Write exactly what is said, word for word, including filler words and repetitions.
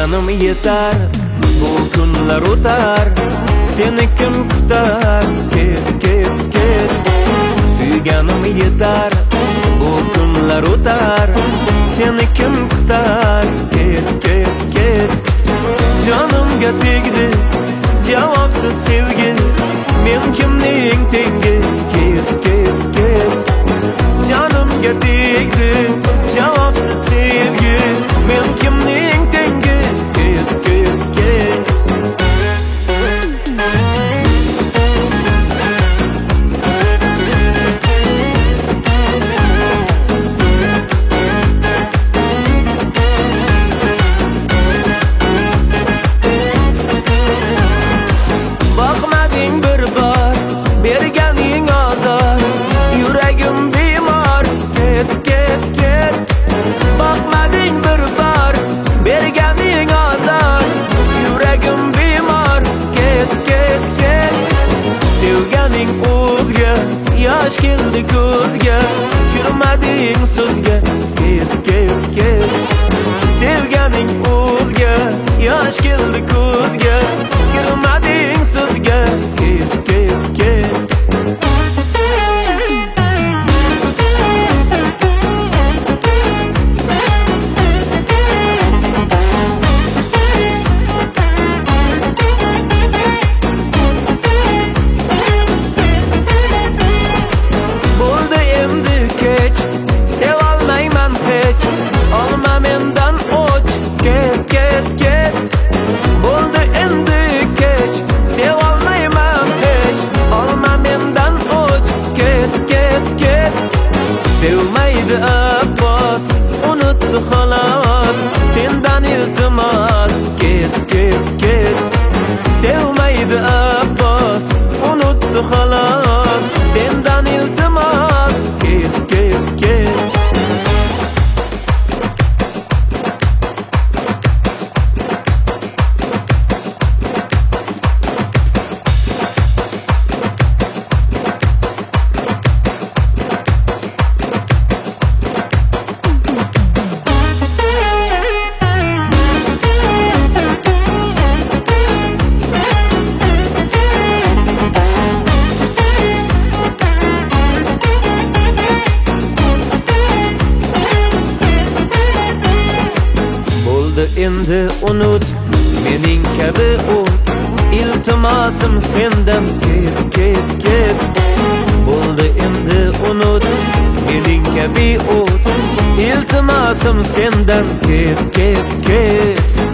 Sevganim yetar, bu kunlar o'tar, seni kim kutar? Ket, ket, ket. Sevganim yetar, bu kunlar o'tar, seni kim kutar? Ket, ket, ket. Canımga tegdi javobsiz sevgi, men kimning tengi? Ket, ket, ket. Canımga tegdi javobsiz sevgi, men kimning tengi? Ket, ket, ket. Bakmading bir bor, berganing azor, yuragim bemor. Ket, ket, ket. Bakmading bir bor, berganing azor, yuragim bemor. Ket, ket, ket. Sevganing o'zga, yosh keldi ko'zga, kirmading so'zga. Ket, ket, ket. Sevganing o'zga, yosh keldi ko'zga, kirmading so'zga. Ket, ket, ket. Bo'ldi endi kech, sevolmayman hech, olma mendan o'ch. Ket, ket, ket. Bo'ldi endi kech, sevolmayman hech, olma mendan o'ch. Ket, ket, ket. Sevmaydi Abbos, unutdi xolos, sendan iltimos. Ket, ket, ket. Sevmaydi Abbos, unutdi xolos, sendan iltimos. Ket, ket, ket. Bo'ldi endi unut, mening kabi o't, iltimosim sendan. Ket, ket, ket. Bo'ldi endi unut, mening kabi o't, iltimosim sendan. Ket, ket, ket.